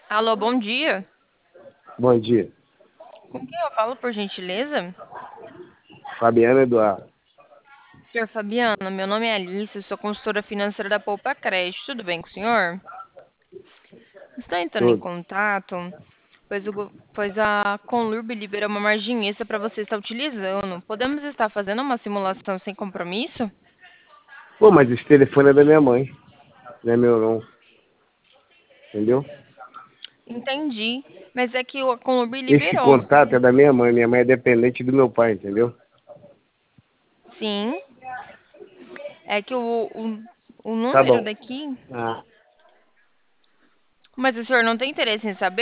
Alô, bom dia. Bom dia. Com quem eu falo, por gentileza? Fabiano Eduardo. Senhor Fabiano, meu nome é Alice, sou consultora financeira da Poupa Crédito. Tudo bem com o senhor? Estou entrando em Tudo. contato, pois a Conlurb liberou uma margem extra para você estar utilizando. Podemos estar fazendo uma simulação sem compromisso? Pô, mas esse telefone é da minha mãe. Não é meu não. Entendeu? Entendi, mas é que a Conlurb Esse liberou. contato é da minha mãe. Minha mãe é dependente do meu pai, entendeu? Sim, é que o Tá número bom. daqui. Ah. Mas o senhor não tem interesse em saber?